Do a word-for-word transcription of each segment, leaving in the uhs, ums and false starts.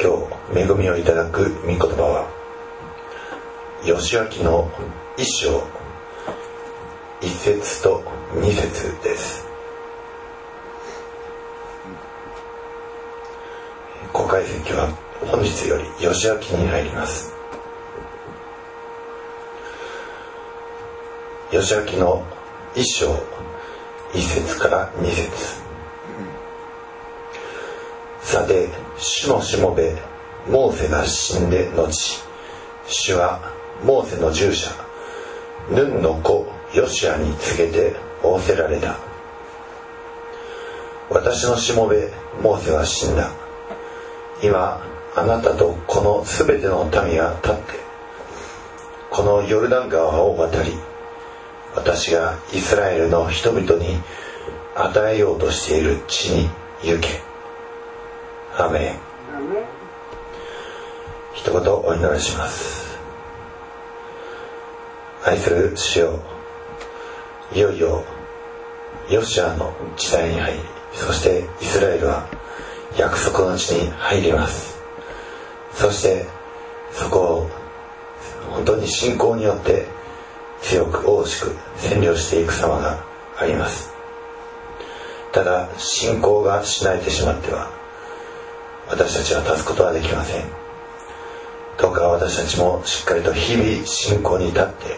今日恵みをいただく御言葉は義明の一章一節と二節です。公開説教は本日より義明に入ります。義明の一章一節から二節。さて主のしもべモーセが死んで後、主はモーセの従者ヌンの子ヨシアに告げて仰せられた。私のしもべモーセは死んだ。今あなたとこのすべての民が立ってこのヨルダン川を渡り、私がイスラエルの人々に与えようとしている地に行け。アメン。一言お祈りします。愛する主よ、いよいよヨシアの時代に入り、そしてイスラエルは約束の地に入ります。そしてそこを本当に信仰によって強く大しく占領していく様があります。ただ信仰がしないでしまっては私たちは立つことはできません。どうか私たちもしっかりと日々信仰に立って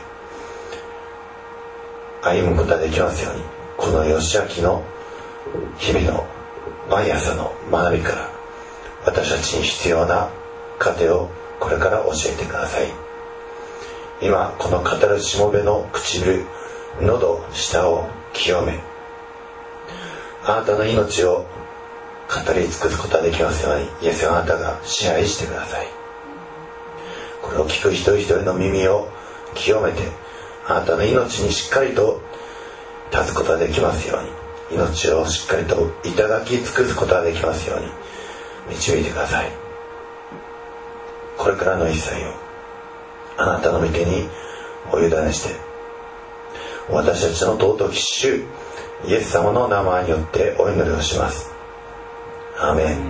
歩むことができますように、この義明の日々の毎朝の学びから私たちに必要な糧をこれから教えてください。今この語るしもべの唇、喉、舌を清め、あなたの命を語り尽くすことができますように、イエスあなたが支配してください。これを聞く一人一人の耳を清めて、あなたの命にしっかりと立つことができますように、命をしっかりといただき尽くすことができますように導いてください。これからの一切をあなたの御手にお委ねして、私たちの尊き主イエス様の名前によってお祈りをします。アーメン。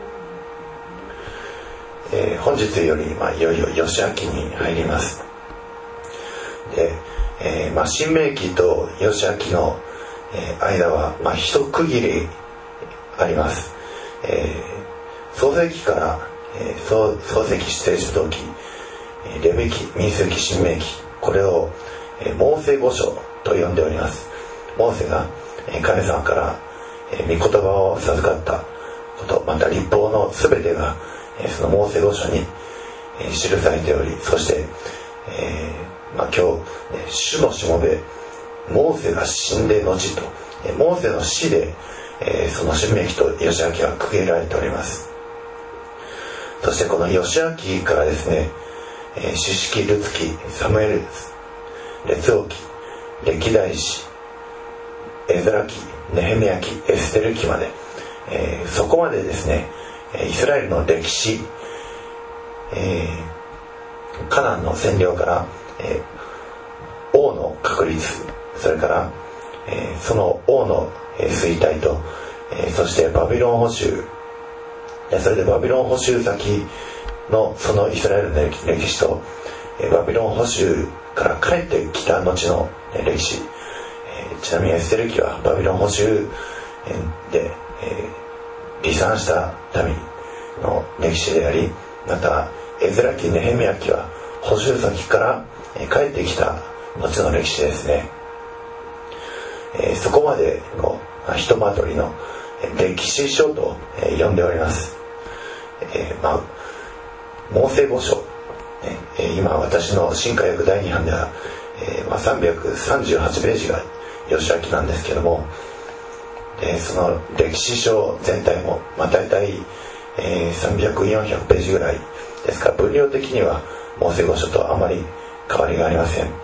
えー、本日より、まあ、いよいよ義明に入ります。で、えーまあ、新明記と義明の、えー、間は、まあ、一区切りあります。えー、創世記から、えー、創, 創世記聖書登記、レビ記、民数記、新明記、これを、えー、モーセ五書と呼んでおります。モーセが、えー、神様から、えー、御言葉を授かったこと、また律法のすべてが、えー、そのモーセ五書に、えー、記されており、そして、えーまあ、今日、えー、主のしもべモーセが死んで後と、えー、モーセの死で、えー、その新明記と義明は区切られております。そしてこの義明からですね、えー、士式、ルツ記、サムエル、列王記、歴代史、エズラ記、ネヘミヤ記、エステル記まで、えー、そこまでですね、イスラエルの歴史、えー、カナンの占領から、えー、王の確立、それから、えー、その王の、えー、衰退と、えー、そしてバビロン捕囚、それでバビロン捕囚先のそのイスラエルの歴史と、えー、バビロン捕囚から帰ってきた後の、えー、歴史、えー、ちなみにエステル記はバビロン捕囚で、えー、離散した民の歴史であり、またエズラ記、ネヘミヤ記は捕囚先から帰ってきた後の歴史ですね。えー、そこまでのひとまとりの歴史書と呼んでおります。えー、まあモーセ五書、えー、今私の新海訳だいに版では、えーまあ、さんびゃくさんじゅうはちページが義明なんですけども、えー、その歴史書全体も、まあ、大体、えー、さんびゃく、よんひゃくページぐらいですから、分量的にはモーセ五書とあまり変わりがありません。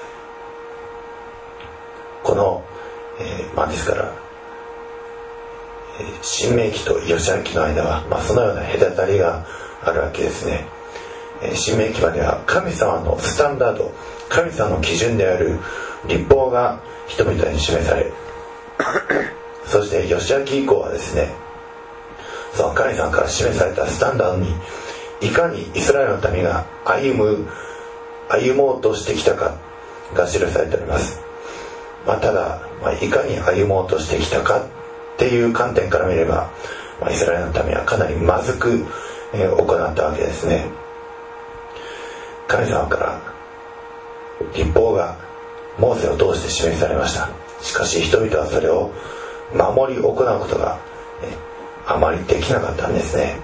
この、えー、まあですから、えー、新明記と義明の間は、まあ、そのような隔たりがあるわけですね。えー、新明記までは神様のスタンダード、神様の基準である律法が人々に示され、そして義明以降はですね、 その神様から示されたスタンダードにいかにイスラエルの民が歩む歩もうとしてきたかが記されております。まあ、ただ、まあ、いかに歩もうとしてきたかっていう観点から見れば、まあ、イスラエルの民はかなりまずく、えー、行ったわけですね。神様から律法がモーセを通して示されました。しかし人々はそれを守り行うことが、えー、あまりできなかったんですね。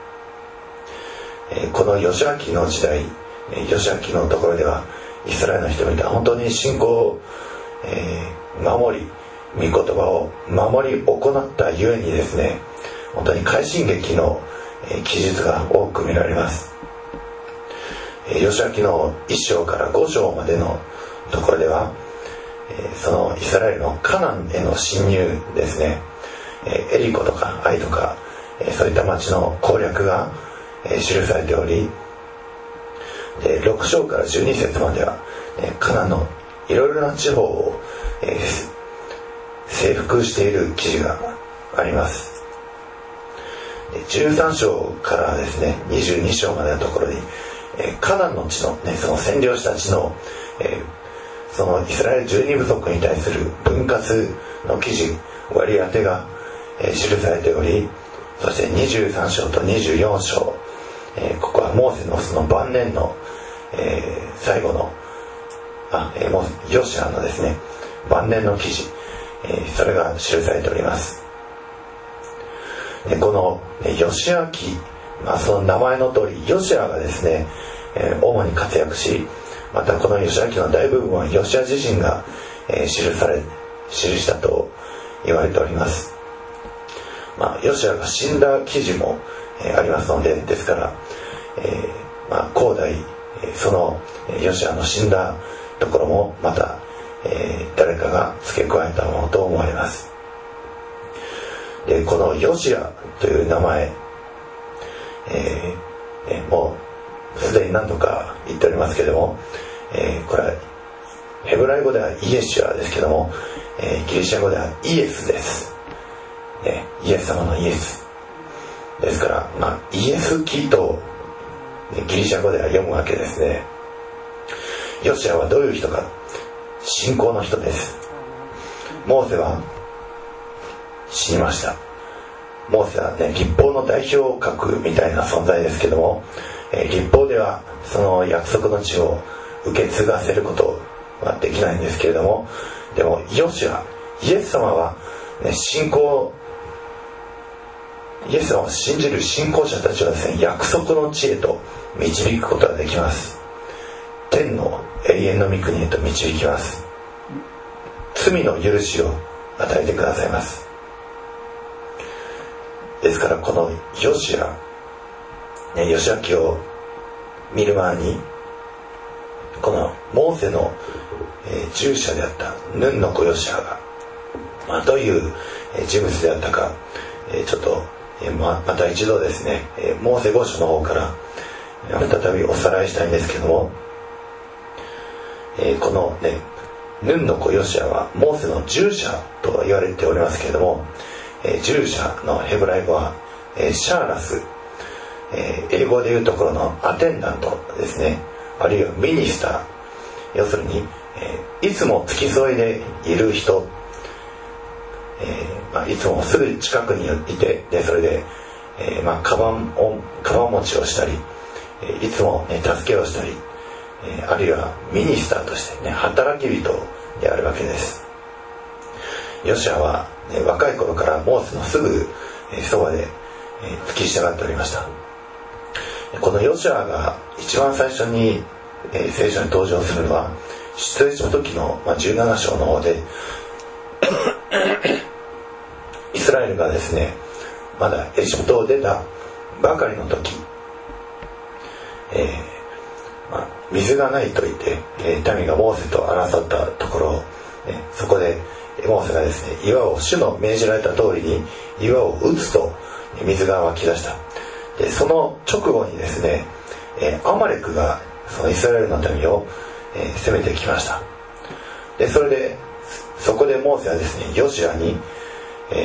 えー、このヨシュア記の時代、ヨシュア記のところではイスラエルの人々は本当に信仰を、えー、守り御言葉を守り行ったゆえにですね、本当に快進撃の、えー、記述が多く見られます。えー、ヨシュア記のいっ章からご章までのところでは、えー、そのイスラエルのカナンへの侵入ですね、えー、エリコとかアイとか、えー、そういった町の攻略が、えー、記されており、でろく章からじゅうに節までは、えー、カナンのいろいろな地方を、えー、征服している記事があります。でじゅうさん章からですねにじゅうに章までのところに、えー、カナンの地の、ね、その占領した地の、えー、そのイスラエルじゅうに部族に対する分割の記事割り当てが、えー、記されており、そしてにじゅうさん章とにじゅうよん章、えー、ここはモーセのその晩年の、えー、最後のあ、えー、もうヨシュアのですね晩年の記事、えー、それが記されております。でこの、ね、ヨシュア記、まあ、その名前の通りヨシュアがですね、えー、主に活躍し、またこのヨシュア記の大部分はヨシュア自身が、えー、記され記したと言われております。まあ、ヨシュアが死んだ記事も、えー、ありますので、ですから、えーまあ、後代、えー、そのヨシュアの死んだところもまた、えー、誰かが付け加えたものと思われます。でこのヨシアという名前、えーね、もうすでに何度か言っておりますけれども、えー、これはヘブライ語ではイエシュアですけども、えー、ギリシャ語ではイエスです、ね、イエス様のイエスですから、まあ、イエス記とギリシャ語では読むわけですね。ヨシアはどういう人か、信仰の人です。モーセは死にました。モーセはね、律法の代表格みたいな存在ですけども、えー、律法ではその約束の地を受け継がせることはできないんですけれども、でもヨシア、イエス様は、ね、信仰イエス様を信じる信仰者たちはですね、約束の地へと導くことができます。天の永遠の御国へと導きます。罪の許しを与えてくださいます。ですからこのヨシア、ね、ヨシア記を見る前にこのモーセの、えー、従者であったヌンの子ヨシアが、まあ、どういう、えー、人物であったか、えー、ちょっと、えー、ま, また一度ですね、えー、モーセ五書の方から再びおさらいしたいんですけども、えー、このねヌンの子ヨシアはモーセの従者と言われておりますけれども、えー、従者のヘブライ語は、えー、シャーラス、えー、英語でいうところのアテンダントですね、あるいはミニスター、要するに、えー、いつも付き添いでいる人、えーまあ、いつもすぐ近くにいて、でそれで、えーまあ、カバンをカバン持ちをしたり、えー、いつも、ね、助けをしたり、えー、あるいはミニスターとして、ね、働き人であるわけです。ヨシアは、ね、若い頃からモーセのすぐ、えー、そばで、えー、付き従っておりました。このヨシアが一番最初に、えー、聖書に登場するのは出エジプト記の、まあ、じゅうなな章の方でイスラエルがですねまだエジプトを出たばかりの時、えーまあ、水がないと言って、えー、民がモーセと争ったところ、ね、そこでモーセがですね岩を主の命じられた通りに岩を打つと水が湧き出した。でその直後にですね、えー、アマレクがそのイスラエルの民を、えー、攻めてきました。でそれでそこでモーセはですねヨシアに、えー、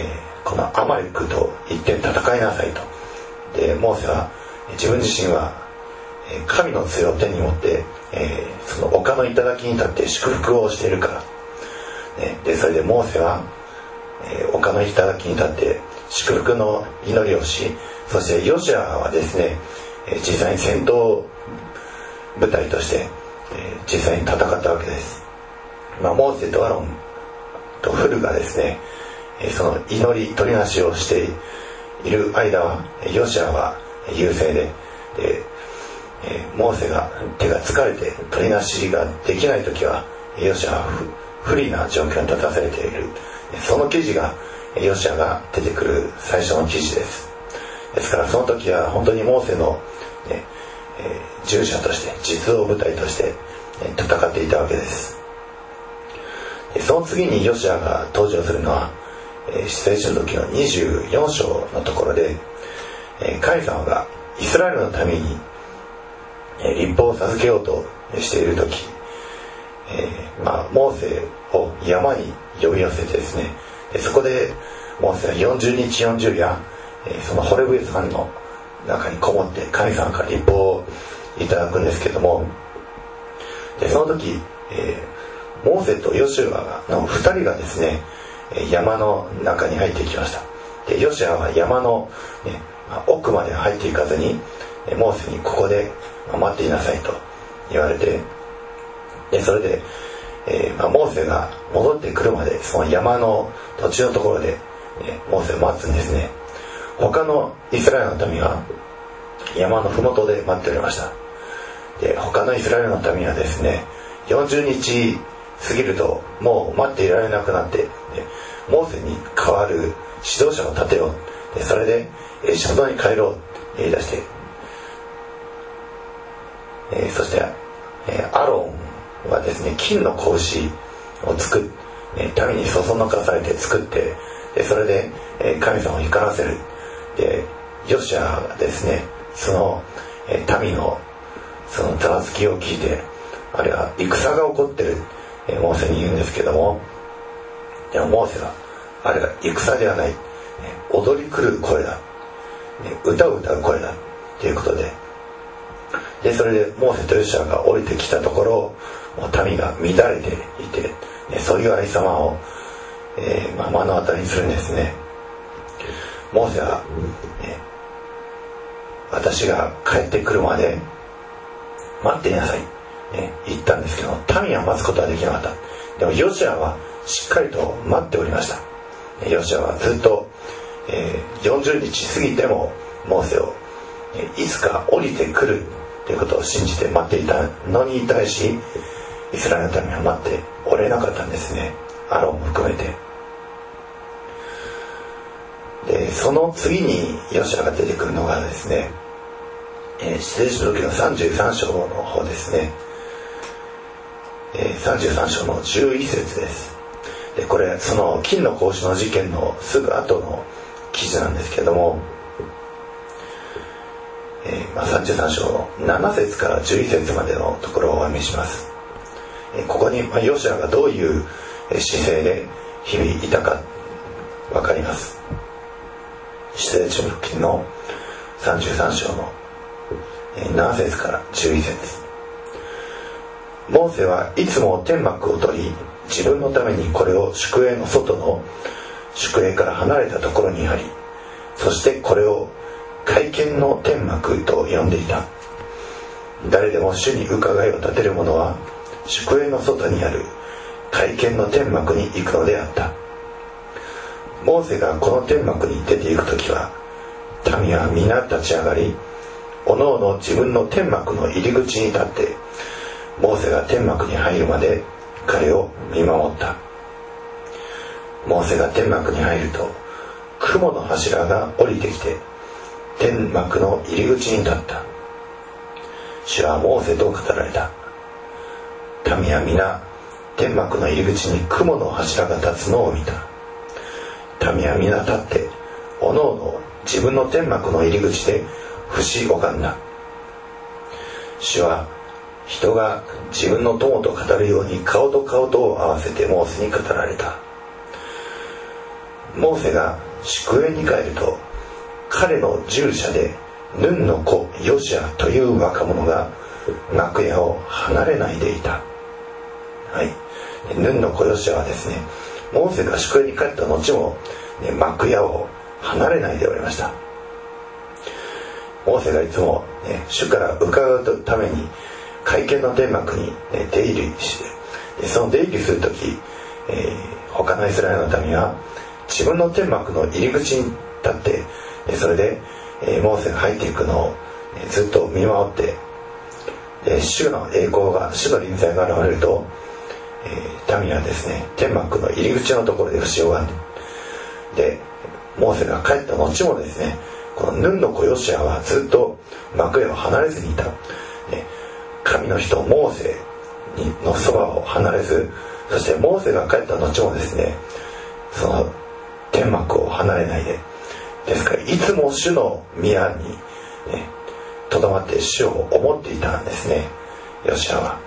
このアマレクと一点戦いなさいと。でモーセは自分自身は神の杖を手に持って、えー、その丘の頂に立って祝福をしているから、ね、でそれでモーセは、えー、丘の頂に立って祝福の祈りをし、そしてヨシュアはですね、えー、実際に戦闘部隊として、えー、実際に戦ったわけです。まあ、モーセとアロンとフルがですね、えー、その祈り取りなしをしている間はヨシュアは優勢で、で、えー、モーセが手が疲れて取りなしができない時はヨシュアは不利な状況に立たされている。その記事がヨシュアが出てくる最初の記事です。ですからその時は本当にモーセの、ねえー、従者として実動部隊として、ね、戦っていたわけです。でその次にヨシュアが登場するのは、えー、出エジプト記のにじゅうよん章のところで、えー、神様がイスラエルのために、えー、立法を授けようとしている時、えーまあ、モーセを山に呼び寄せてですね、でそこでモーセはよんじゅうにちよんじゅう夜、えー、そのホレブ山の中にこもって神様から立法をいただくんですけども、でその時、えー、モーセとヨシュアのふたりがですね山の中に入っていきました。でヨシュアは山の、ね、奥まで入っていかずにモーセにここで待っていなさいと言われて、でそれで、えーまあ、モーセが戻ってくるまでその山の途中のところで、ね、モーセを待つんですね。他のイスラエルの民は山のふもとで待っておりました。で他のイスラエルの民はですねよんじゅうにち過ぎるともう待っていられなくなって、ね、モーセに代わる指導者を立てよう、でそれでエジプトに帰ろうって言い出して、えー、そして、えー、アロンはですね金の子牛を作っ、ね、民にそそのかされて作って、でそれで、えー、神様を光らせる。でヨシュアがですねその、えー、民のそのざわつきを聞いて、あれは戦が起こってる、えー、モーセに言うんですけども、でもモーセはあれは戦ではない、ね、踊り狂う声だ、ね、歌を歌う声だということで、でそれでモーセとヨシュアが降りてきたところ、民が乱れていて、ね、そういうありさまを、えーまあ、目の当たりにするんですね。モーセは、ね、私が帰ってくるまで待っていなさい、ね、言ったんですけど、民は待つことはできなかった。でもヨシュアはしっかりと待っておりました。ヨシュアはずっと、えー、よんじゅうにち過ぎてもモーセを、えー、いつか降りてくるということを信じて待っていたのに対し、イスラエルの民は待っておれなかったんですね。アロンも含めて。でその次にヨシュアが出てくるのがですね、えー、出エジプト記のさんじゅうさん章の方ですね、えー、さんじゅうさん章のじゅういち節です。でこれその金の子牛の事件のすぐ後の記事なんですけども、えーまあ、さんじゅうさん章のなな節からじゅういち節までのところをお読みします。えー、ここに、まあ、ヨシュアがどういう姿勢で日々いたか分かります。出エジプト記のさんじゅうさん章のなな節からじゅういち節。モーセはいつも天幕を取り、自分のためにこれを宿営の外の宿営から離れたところに貼り、そしてこれを会見の天幕と呼んでいた。誰でも主に伺いを立てる者は宿営の外にある会見の天幕に行くのであった。モーセがこの天幕に出て行くときは、民は皆立ち上がり、おのおの自分の天幕の入り口に立って、モーセが天幕に入るまで彼を見守った。モーセが天幕に入ると、雲の柱が降りてきて、天幕の入り口に立った。主はモーセと語られた。民は皆、天幕の入り口に雲の柱が立つのを見た。民は皆立って、おのおの自分の天幕の入り口で節拝んだ。主は人が自分の友と語るように顔と顔とを合わせてモーセに語られた。モーセが宿営に帰ると、彼の従者でヌンの子ヨシアという若者が幕屋を離れないでいた。はい、ヌンの子ヨシアはですね、モーセが宿営に帰った後も、ね、幕屋を離れないでおりました。モーセがいつも、ね、主から伺うために会見の天幕に、ね、出入りして、その出入りするとき、えー、他のイスラエルの民は自分の天幕の入り口に立って、それで、えー、モーセが入っていくのを、えー、ずっと見守って、で主の栄光が、主の臨在が現れると、えー、民はですね、天幕の入り口のところで伏し拝んで、でモーセが帰った後もですね、このヌンの子ヨシアはずっと幕屋を離れずにいた。ね、神の人モーセのそばを離れず、そしてモーセが帰った後もですね、その天幕を離れないで、ですからいつも主の宮にとどまって主を思っていたんですね、ヨシアは。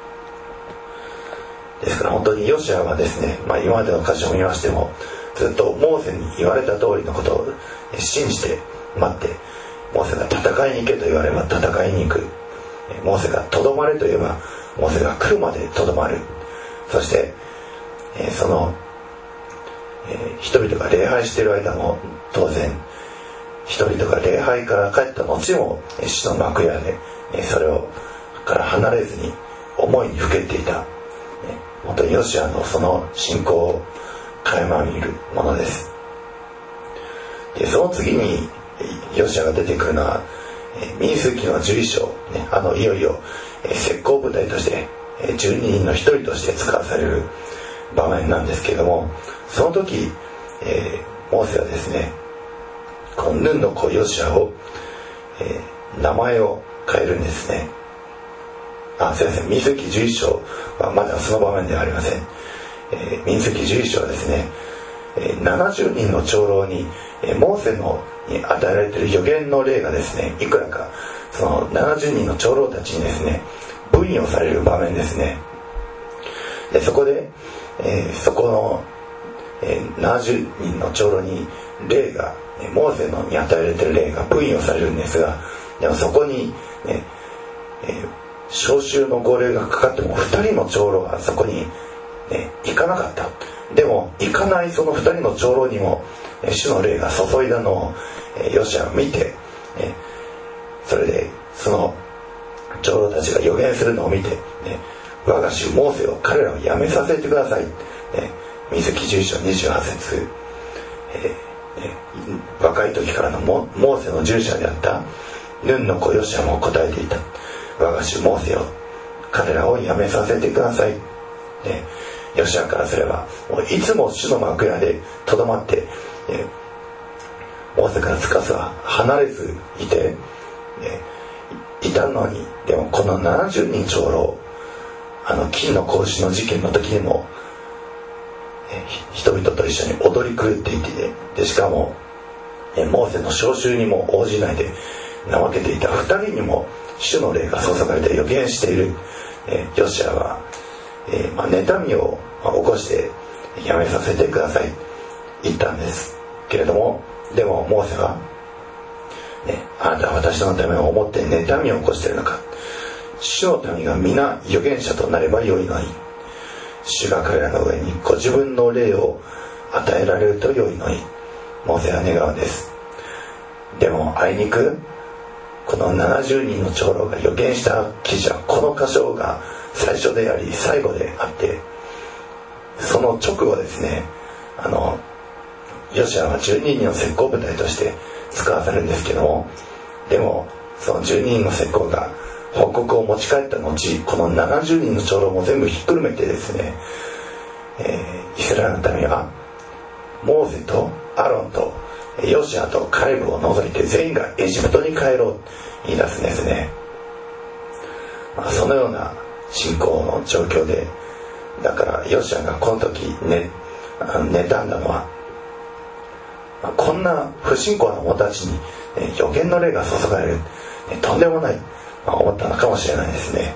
ですから本当にヨシアはですね、まあ、今までの箇所を見ましても、ずっとモーセに言われた通りのことを信じて待って、モーセが戦いに行けと言われば戦いに行く、モーセがとどまれと言えばモーセが来るまでとどまる。そして、えー、その、えー、人々が礼拝している間も当然人々が礼拝から帰った後も主の幕屋で、えー、それをから離れずに思いにふけていた、えー、本当にヨシアのその信仰を垣間見るものです。でその次にヨシアが出てくるのは、えー、民数記のじゅういっ章、ね、あのいよいよ、えー、石膏部隊としてじゅうににんの一人として使わされる場面なんですけれども、その時、えー、モーセはですね、このヌンの子ヨシアを、えー、名前を変えるんですね。あ、すいません、民数記じゅういっ章はまだその場面ではありません。えー、民数記じゅういっ章はですね、えー、ななじゅうにんの長老に、えー、モーセのに与えられている予言の例がですね、いくらかそのななじゅうにんの長老たちにですね分与される場面ですね。でそこで、えー、そこの、えー、ななじゅうにんの長老に霊が、モーセのに与えられている霊が分与されるんですが、でもそこに、ねえー、召集の号令がかかってもふたりの長老はそこに、ね、行かなかった。でも行かないそのふたりの長老にも、えー、主の霊が注いだのを、えー、ヨシアが見て、えー、それでその長老たちが予言するのを見て、ね、我が主モーセを彼らをやめさせてください、ね、民数記じゅういっ章にじゅうはち節、えーね、若い時からの モ, モーセの従者であったヌンの子ヨシアも答えていた。我が主モーセよ、彼らをやめさせてください、ね、ヨシアからすればもういつも主の幕屋でとどまって、ね、モーセからつかずは離れずいて、ね、いたのに、でもこのななじゅうにん長老、あの金の格子の事件の時にも、え人々と一緒に踊り狂っていて、でしかもえモーセの召集にも応じないで怠けていたふたりにも主の霊が注がれて予言している、えヨシアは、えーまあ、妬みを、まあ、起こしてやめさせてください言ったんですけれども、でもモーセはね、あなたは私のためを思って妬みを起こしているのか。主の民が皆預言者となればよいのに、主が彼らの上にご自分の霊を与えられるとよいのに、モーセは願うんです。でもあいにくこのななじゅうにんの長老が預言した記事はこの箇所が最初であり最後であって、その直後ですね、あのヨシアはじゅうににんの石膏部隊として使わされるんですけども、でもそのじゅうににんの石膏が報告を持ち帰った後、このななじゅうにんの長老も全部ひっくるめてですね、えー、イスラエルの民はモーセとアロンとヨシアとカレブを除いて全員がエジプトに帰ろうと言い出すんですね。まあ、そのような信仰の状況で、だからヨシアがこの時ね、妬んだのは、まあ、こんな不信仰な者たちに、ね、予言の霊が注がれる、ね、とんでもない、まあ、思ったのかもしれないですね。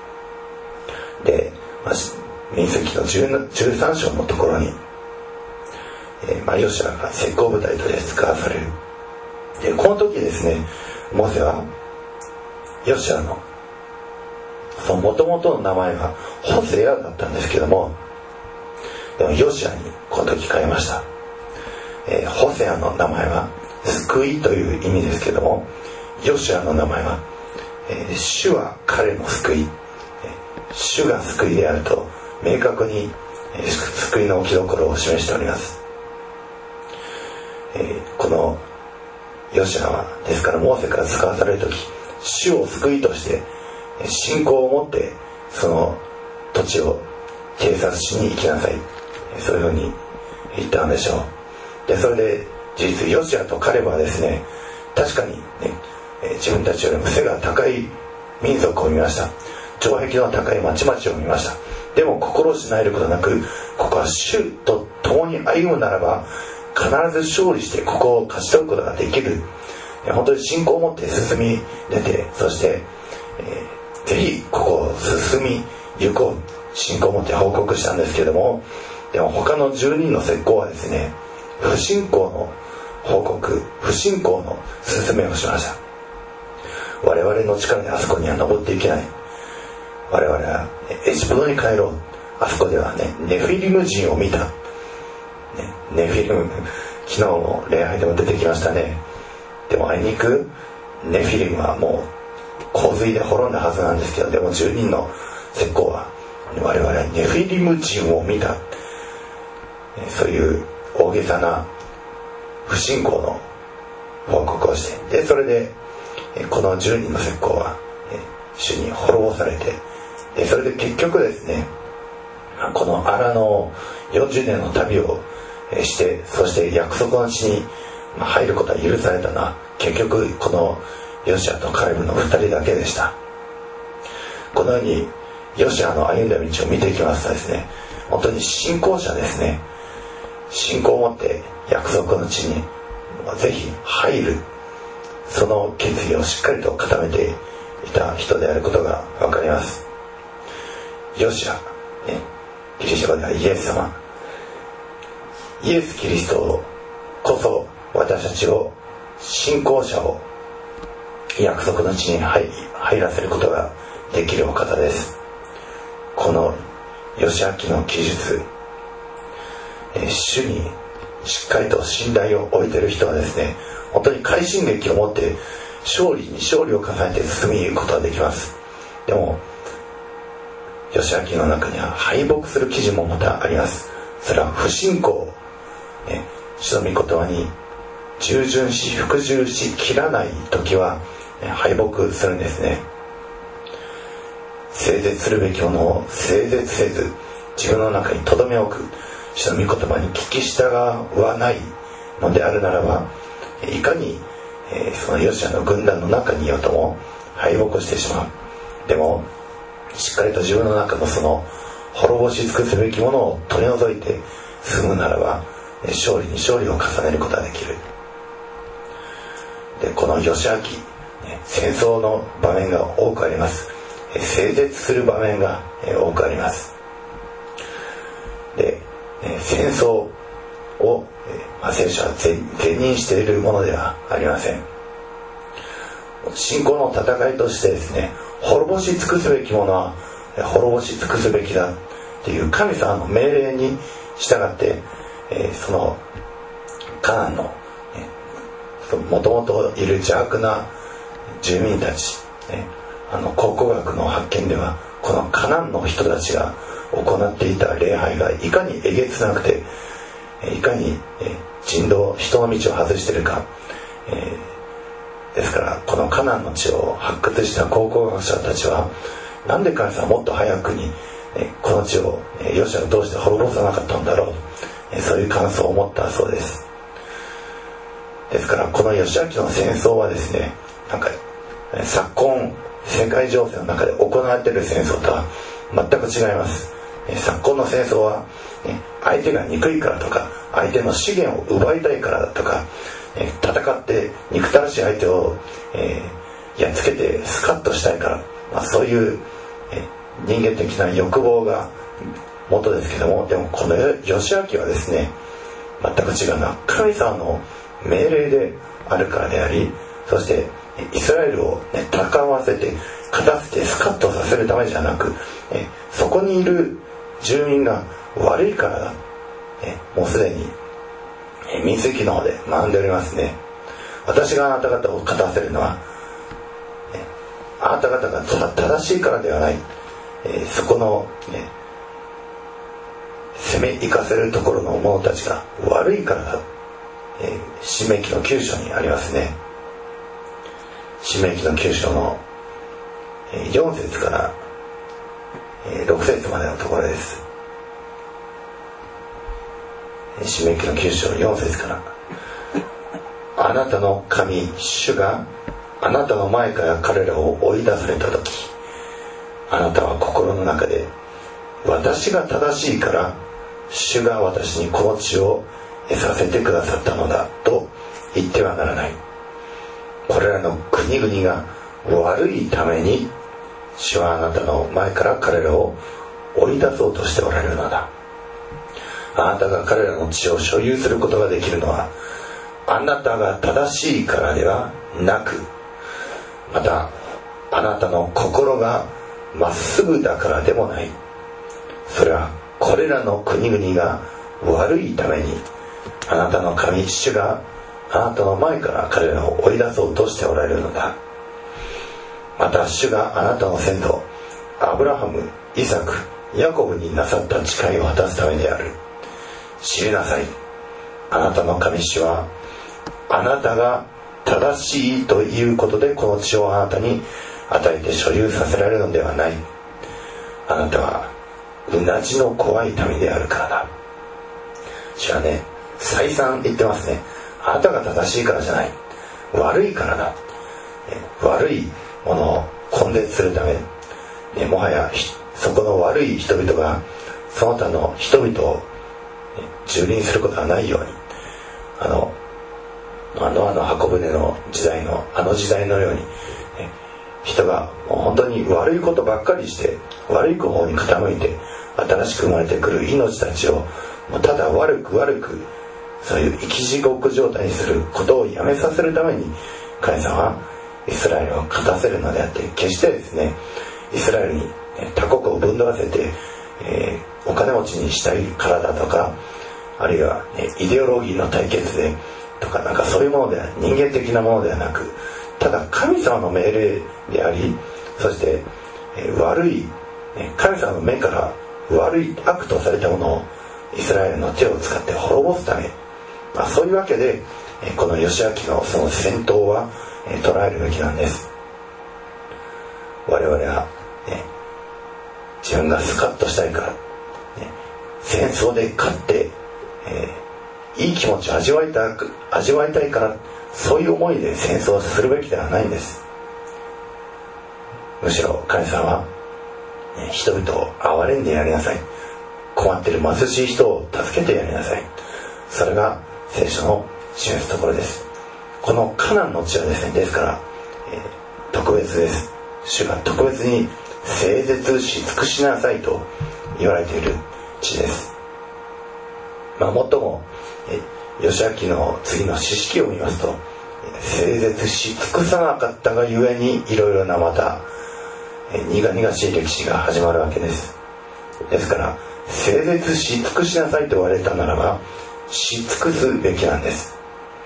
で、まあ、民数記のじゅうさん章のところに、 えーまあ、ヨシュアが石膏部隊として使わされる。でこの時ですね、モーセはヨシュアのその元々の名前がホセアだったんですけども、でもヨシュアにこの時変えました。えー、ホセアの名前は救いという意味ですけども、ヨシュアの名前は、えー、主は彼の救い、えー、主が救いであると明確に、えー、救いの置きどころを示しております。えー、このヨシュアはですからモーセから使わされる時、主を救いとして信仰を持ってその土地を偵察しに行きなさい、そういうふうに言ったんでしょう。でそれで事実ヨシュアとカレブはですね、確かにね、自分たちよりも背が高い民族を見ました。城壁の高い町々を見ました。でも心をしなえることなく、ここは主と共に歩むならば必ず勝利してここを勝ち取ることができる、本当に信仰を持って進み出て、そして、えー、ぜひここを進み行こう、信仰を持って報告したんですけども、でも他のじゅうにんの石膏はですね、不信仰の報告、不信仰の勧めをしました。我々の力であそこには登っていけない、我々はエジプトに帰ろう、あそこではねネフィリム人を見た、ね、ネフィリム昨日も礼拝でも出てきましたね。でもあいにくネフィリムはもう洪水で滅んだはずなんですけど、でもじゅうにんの石膏は我々はネフィリム人を見た、そういう大げさな不信仰の報告をして、でそれでこのじゅうにんの石膏は主に滅ぼされて、でそれで結局ですね、この荒野よんじゅうねんの旅をして、そして約束の地に入ることは許されたのは結局このヨシュアとカレブのふたりだけでした。このようにヨシュアの歩んだ道を見ていきますとですね、本当に信仰者ですね、信仰を持って約束の地にぜひ入る、その決意をしっかりと固めていた人であることが分かります。ヨシュア、ね、ギリシャ語ではイエス様、イエス・キリストこそ私たちを信仰者を約束の地に 入, 入らせることができるお方です。このヨシュア記の記述、え主にしっかりと信頼を置いている人はですね、本当に快進撃を持って勝利に勝利を重ねて進みゆくことができます。でもヨシュア記の中には敗北する記事もまたあります。それは不信仰、ね、主の御言葉に従順し服従し切らない時は、ね、敗北するんですね。聖絶するべきものを聖絶せず自分の中に留め置く、主の御言葉に聞き従わないのであるならば、いかに、えー、そのヨシュアの軍団の中にいようとも敗北してしまう。でもしっかりと自分の中のその滅ぼし尽くすべきものを取り除いて進むならば、勝利に勝利を重ねることができる。でこのヨシュア記、戦争の場面が多くあります。聖絶する場面が多くあります。で戦争を、まあ、聖書は是認しているものではありません。信仰の戦いとしてですね、滅ぼし尽くすべきものは滅ぼし尽くすべきだっていう神様の命令に従って、えー、そのカナンのもともといる邪悪な住民たち、ね、あの考古学の発見ではこのカナンの人たちが行っていた礼拝がいかにえげつなくて、いかに人道人の道を外しているか、えー、ですからこのカナンの地を発掘した考古学者たちは、なんで神様はもっと早くにこの地をヨシュアをどうして滅ぼさなかったんだろう、そういう感想を持ったそうです。ですからこのヨシュア記の戦争はですね、なんか昨今世界情勢の中で行われている戦争とは全く違います。昨今の戦争は相手が憎いからとか、相手の資源を奪いたいからだとか、戦って憎たらしい相手を、えー、やっつけてスカッとしたいから、まあ、そういう、えー、人間的な欲望が元ですけども、でもこのヨシュア記はですね、 全く違うのは神様の命令であるからであり、そしてイスラエルを、ね、高ませて勝たせてスカッとさせるためじゃなく、えそこにいる住民が悪いからだ、えもうすでに民数記の方で学んでおりますね。私があなた方を勝たせるのは、えあなた方が正しいからではない、えそこの、ね、攻め行かせるところの者たちが悪いからだ、えー、申命記のきゅう章にありますね。申命記のきゅう章のよん節からろく節までのところです。申命記のきゅう章よん節から、あなたの神主があなたの前から彼らを追い出された時、あなたは心の中で、私が正しいから主が私にこの地を得させてくださったのだと言ってはならない。これらの国々が悪いために主はあなたの前から彼らを追い出そうとしておられるのだ。あなたが彼らの地を所有することができるのは、あなたが正しいからではなく、またあなたの心がまっすぐだからでもない。それはこれらの国々が悪いために、あなたの神主があなたの前から彼らを追い出そうとしておられるのだ。また主があなたの先祖アブラハム、イサク、ヤコブになさった誓いを果たすためである。知りなさい。あなたの神主はあなたが正しいということでこの地をあなたに与えて所有させられるのではない。あなたはうなじの怖い民であるからだ。主はね、再三言ってますね。あなたが正しいからじゃない、悪いからだ。悪いものを根絶するため、ね、もはやそこの悪い人々がその他の人々を、ね、蹂躙することはないように、あのノアの箱舟の時代のあの時代のように、ね、人がもう本当に悪いことばっかりして悪い方に傾いて新しく生まれてくる命たちをもうただ悪く悪くそういう生き地獄状態にすることをやめさせるために神様はイスラエルを勝たせるのであって、決してですねイスラエルに他国をぶんどらせて、えー、お金持ちにしたいからだとか、あるいは、ね、イデオロギーの対決でとか、なんかそういうものでは人間的なものではなく、ただ神様の命令であり、そして、えー、悪い、ね、神様の目から悪い悪とされたものをイスラエルの手を使って滅ぼすため、まあ、そういうわけで、えー、このヨシア記のその戦闘は、えー、捉えるべきなんです。我々は、ね、自分がスカッとしたいから、ね、戦争で勝って、えー、いい気持ちを味わいたい、味わいたいから、そういう思いで戦争をするべきではないんです。むしろ神様は、ね、人々を憐れんでやりなさい。困っている貧しい人を助けてやりなさい。それが聖書の示すところです。このカナンの地はですね、ですから、えー、特別です。主が特別に聖絶し尽くしなさいと言われている地です。まあ、もっともヨシア記の次の詩式を見ますと、聖絶し尽くさなかったがゆえにいろいろなまた苦々しい歴史が始まるわけです。ですから聖絶し尽くしなさいと言われたならばし尽くすべきなんです。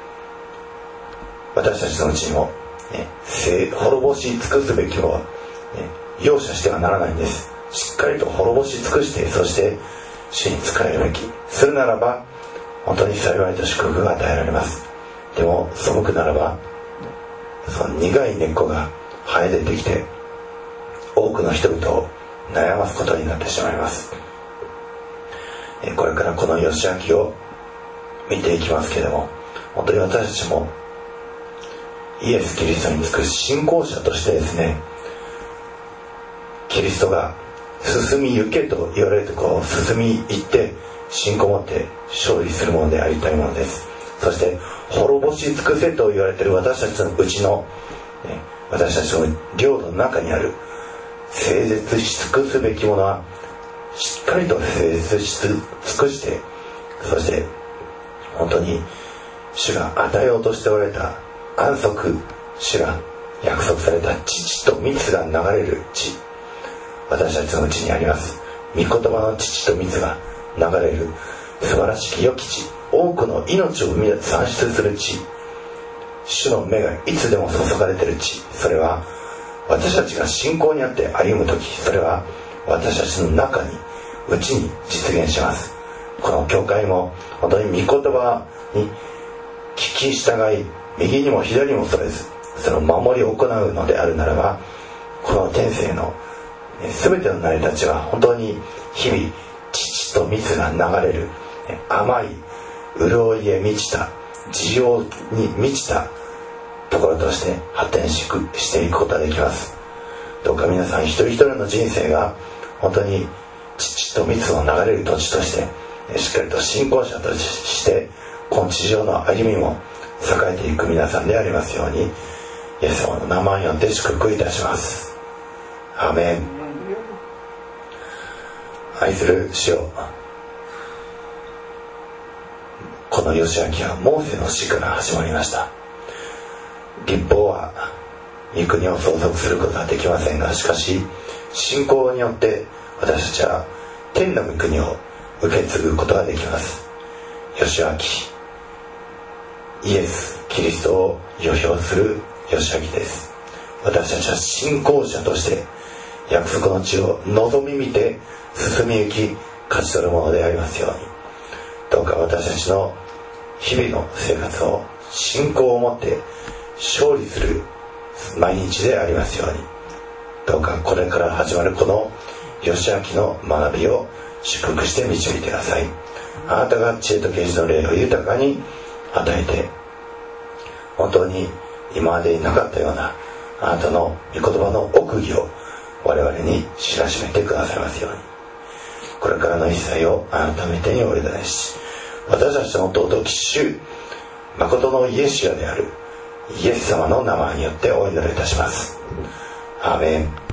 私たちのうちにも、ね、滅ぼし尽くすべきを、ね、容赦してはならないんです。しっかりと滅ぼし尽くして、そして主に仕えるべき。するならば本当に幸いと祝福が与えられます。でも背くならばその苦い根っこが生え出てきて多くの人々を悩ますことになってしまいます。これからこのヨシア記を見ていきますけれども、本当に私たちもイエス・キリストにつく信仰者としてですね、キリストが進み行けと言われるところを進み行って信仰を持って勝利するものでありたいものです。そして滅ぼし尽くせと言われている私たちのうちの、ね、私たちの領土の中にある聖絶し尽くすべきものはしっかりと聖絶し尽くして、そして本当に主が与えようとしておられた安息、主が約束された乳と蜜が流れる地、私たちのうちにあります。御言葉の乳と蜜が流れる素晴らしき良き地、多くの命を生み産出する地、主の目がいつでも注がれている地、それは私たちが信仰にあって歩むとき、それは私たちの中に内に実現します。この教会も本当に御言葉に聞き従い、右にも左にもそれずその守りを行うのであるならば、この天性の全ての成り立ちは本当に日々乳と蜜が流れる甘い潤いへ満ちた、需要に満ちたところとして発展しくしていくことができます。どうか皆さん一人一人の人生が本当に乳と蜜の流れる土地としてしっかりと信仰者としてこの地上の歩みも栄えていく皆さんでありますように、イエス様の名前によって祝福いたします。アーメン。愛する主よ、この義明はモーセの死から始まりました。立法は御国を相続することはできませんが、しかし信仰によって私たちは天の御国を受け継ぐことができます。義明、イエス・キリストを予表する義明です。私たちは信仰者として約束の地を望み見て進み行き勝ち取るものでありますように、どうか私たちの日々の生活を信仰を持って勝利する毎日でありますように、どうかこれから始まるこの義明の学びを祝福して導いてください。あなたが知恵と啓示の霊を豊かに与えて、本当に今までになかったようなあなたの御言葉の奥義を我々に知らしめてくださいますように、これからの一切をあなたの御手にお委ねし、私たちの尊き主誠のイエシュアであるイエス様の名前によってお祈りいたします。アーメン。